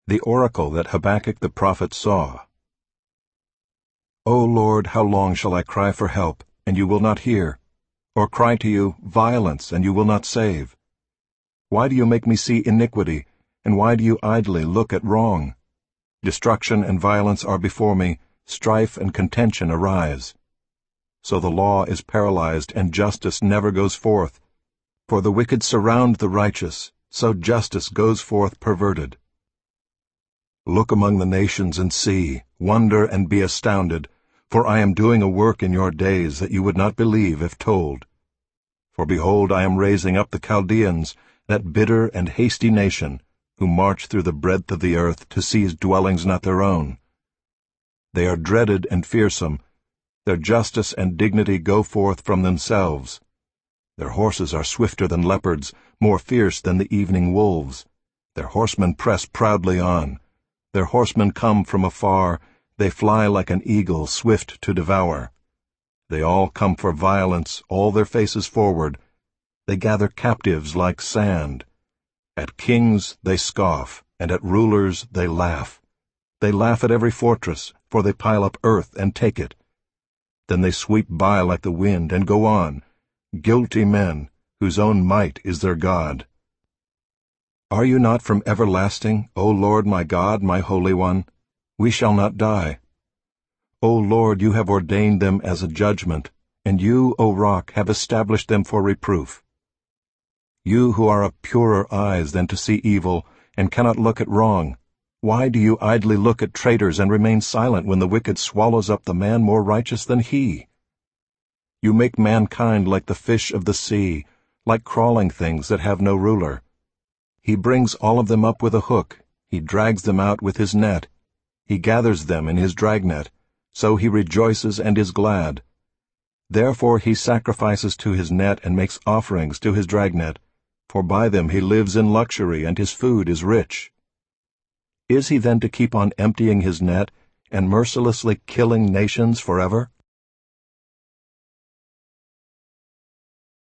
The oracle that Habakkuk the prophet saw. O Lord, how long shall I cry for help, and you will not hear? Or cry to you, violence, and you will not save? Why do you make me see iniquity, and why do you idly look at wrong? Destruction and violence are before me, strife and contention arise. So the law is paralyzed, and justice never goes forth. For the wicked surround the righteous, so justice goes forth perverted. Look among the nations and see, wonder and be astounded, for I am doing a work in your days that you would not believe if told. For behold, I am raising up the Chaldeans, that bitter and hasty nation, who march through the breadth of the earth to seize dwellings not their own. They are dreaded and fearsome. Their justice and dignity go forth from themselves. Their horses are swifter than leopards, more fierce than the evening wolves. Their horsemen press proudly on. Their horsemen come from afar, they fly like an eagle swift to devour. They all come for violence, all their faces forward. They gather captives like sand. At kings they scoff, and at rulers they laugh. They laugh at every fortress, for they pile up earth and take it. Then they sweep by like the wind and go on, guilty men, whose own might is their God. Are you not from everlasting, O Lord my God, my Holy One? We shall not die. O Lord, you have ordained them as a judgment, and you, O Rock, have established them for reproof. You who are of purer eyes than to see evil, and cannot look at wrong, why do you idly look at traitors and remain silent when the wicked swallows up the man more righteous than he? You make mankind like the fish of the sea, like crawling things that have no ruler. He brings all of them up with a hook, he drags them out with his net. He gathers them in his dragnet, so he rejoices and is glad. Therefore he sacrifices to his net and makes offerings to his dragnet, for by them he lives in luxury and his food is rich. Is he then to keep on emptying his net and mercilessly killing nations forever?